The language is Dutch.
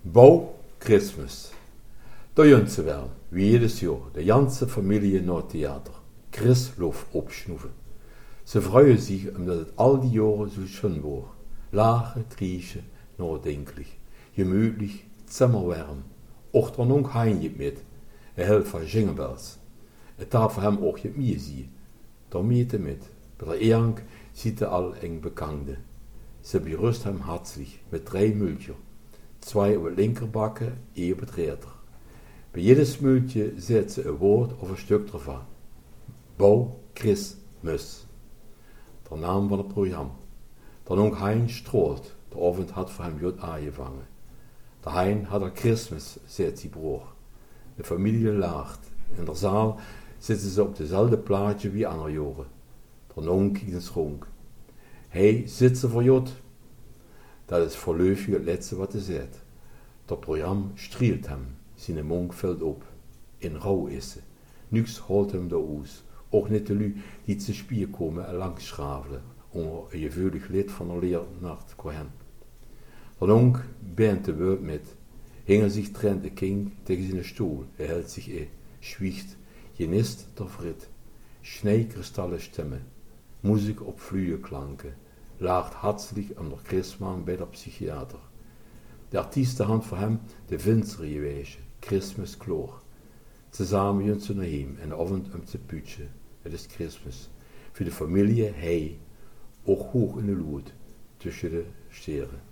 Bouw Christmas. Da jünt ze wel, wie jedes Jahr, de ganze Familie naar Theater. Christlof opschnuffen. Ze freuen sich, omdat het al die Jahre so schön war. Lachen, kriechen, nachdenklich, gemütlich, zimmerwarm. Och dan ook Heinje mit, hält van Jinglebells. Het darf voor hem ook je meer zien. Daar meet mit. Bei der Ehrung sieht al eng Bekannte. Ze berüst hem herzlich mit 3 Mülcher. 2 op het linkerbacke, 1 op het rechter. Bij jedes Mültje zet ze een woord of een stuk ervan. Bouw Christmas. De naam van het programma. Dan ook Hein Stroot, de avond had voor hem jut aangevangen. De Hein had er Christmas, zegt zijn broer. De familie lacht. In de zaal zitten ze op dezelfde plaatje wie andere jaren. De non kijkt eens rond. Hij zit ze voor jut. Dat is voorlopig het laatste wat hij zegt. Dat programma strielt hem. Zijn mond vult op. In rouw is ze. Niks houdt hem de oes. Ook niet de lui die te spier komen en langs schravelen. Onder een gevuldig lid van de leernacht Cohen. Dan ook bent de woord met. Hingen zich trent de king tegen zijn stoel. Hij hield zich schwiegt. Genist der frit. Schneekristallen stemmen. Muziek op vlühe klanken. Lacht hartelijk om de Christman bij de psychiater. De artiesten had voor hem de Winzer geweest, Christmas kloor. Samen gaan ze naar hem en de avond om te putje. Het is Christmas. Voor de familie hij, ook hoog in de lood, tussen de steren.